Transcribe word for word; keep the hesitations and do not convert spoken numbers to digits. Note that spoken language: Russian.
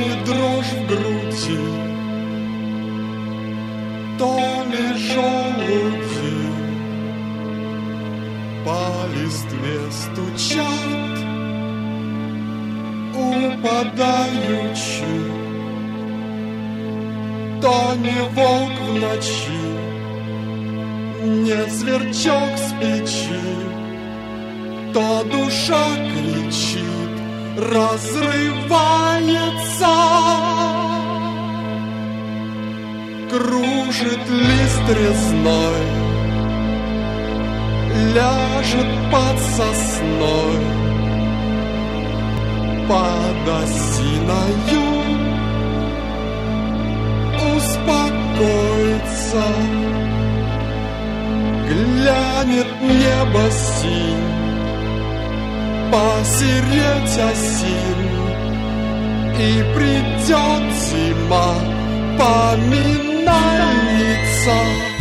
ли дрожь в груди, то ли желуди по листве стучат, упадаючи, то не волк в ночи, не сверчок с печи, то душа кричит, разрывается. Кружит лист резной, ляжет под сосной, под осиною успокоится. Глянет небо синь, посереть осин, и придет зима, поминальница.